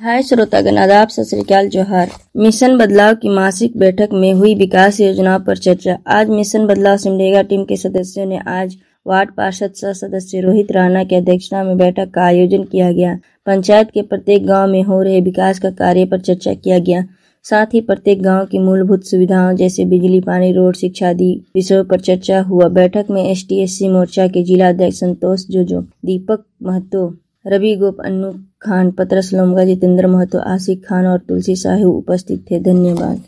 हाय श्रोतागण, आदाब, सत श्री अकाल, जोहार। मिशन बदलाव की मासिक बैठक में हुई विकास योजनाओं पर चर्चा। आज मिशन बदलाव सिमडेगा टीम के सदस्यों ने आज वार्ड पार्षद सह सदस्य रोहित राणा की अध्यक्षता में बैठक का आयोजन किया गया। पंचायत के प्रत्येक गांव में हो रहे विकास का कार्य पर चर्चा किया गया। साथ ही प्रत्येक गांव की मूलभूत सुविधाओं जैसे बिजली, पानी, रोड, शिक्षा आदि विषयों पर चर्चा हुआ। बैठक में ST/SC मोर्चा के जिला अध्यक्ष संतोष जोजो, दीपक महतो, रवि गोप, अन्नू खान, पतरस लोमगा, जितेंद्र महतो, आशिक खान और तुलसी साहू उपस्थित थे। धन्यवाद।